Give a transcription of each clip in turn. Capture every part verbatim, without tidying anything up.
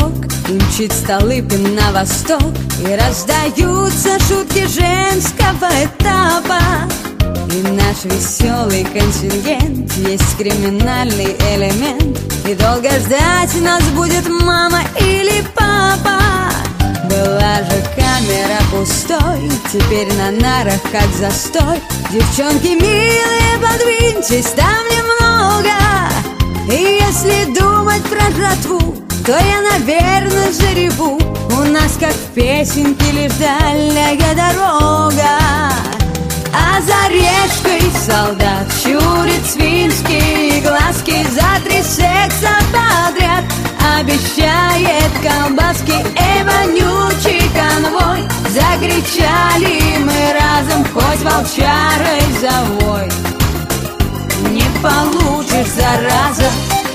восток, и мчит Столыпин на восток, и раздаются шутки женского этапа. И наш веселый контингент есть криминальный элемент, и долго ждать нас будет мама или папа. Была же камера пустой, теперь на нарах как застой. Девчонки милые, подвиньтесь, там немного. И если думать про жратву, то я, наверное, зареву. У нас, как в песенке, лишь дальняя дорога. А за речкой солдат щурит свинские глазки, за три секса подряд обещает колбаски. Эй, вонючий конвой, закричали мы разом, хоть волчарой завой. Не получишь, зараза.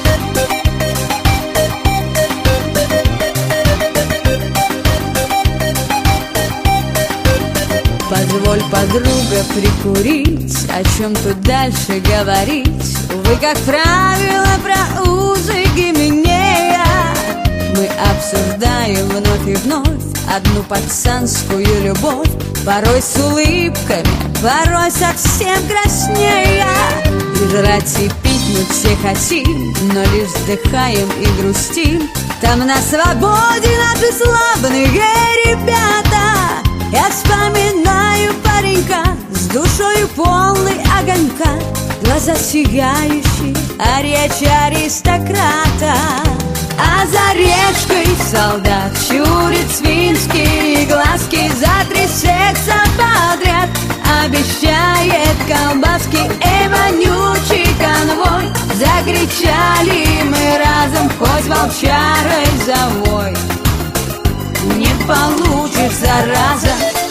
Позволь, подруга, прикурить, о чем тут дальше говорить. Увы, как правило, про узы Гименея мы обсуждаем вновь и вновь одну пацанскую любовь. Порой с улыбками, порой совсем краснея. И жрать и пить мы все хотим, но лишь вздыхаем и грустим. Там на свободе наши славные ребята. Я вспоминаю паренька с душою полной огонька, глаза сияющие, а речь аристократа. А за речкой солдат щурит свинские глазки, за три секса подряд обещает колбаски. Эй, вонючий конвой, закричали мы разом, хоть волчарой завой. Не получишь, зараза.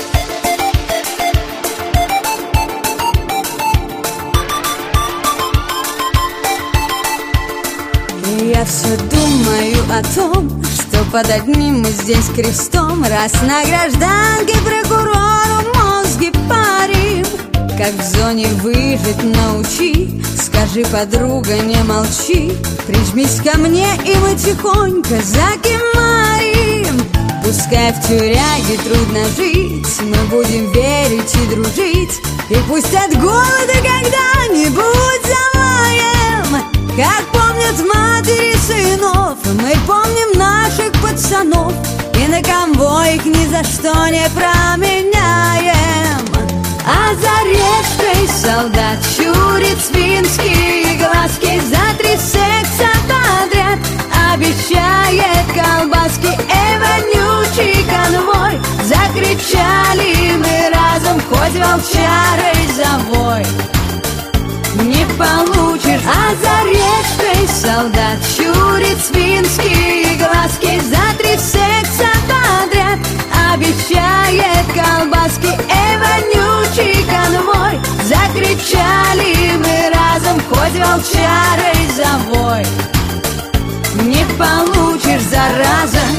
И я все думаю о том, что под одним мы здесь крестом, раз на гражданке прокурору мозги парим. Как в зоне выжить научи, скажи, подруга, не молчи. Прижмись ко мне, и мы тихонько закимарим. Пускай в тюряге трудно жить, мы будем верить и дружить. И пусть от голода когда-нибудь завоем, как помнят матери сынов, мы помним наших пацанов, и на конвой их ни за что не променяем. А за речкой солдат щурит свинские глазки, за три секса подряд обещает колбаски. Эй, вонючий конвой, закричали мы разом, хоть волчарой завой. Не получишь. А за речкой солдат щурит свинские глазки, за три секса подряд обещает колбаски. Эй, вонючий конвой, закричали мы разом, хоть волчарой завой. Не получишь, зараза.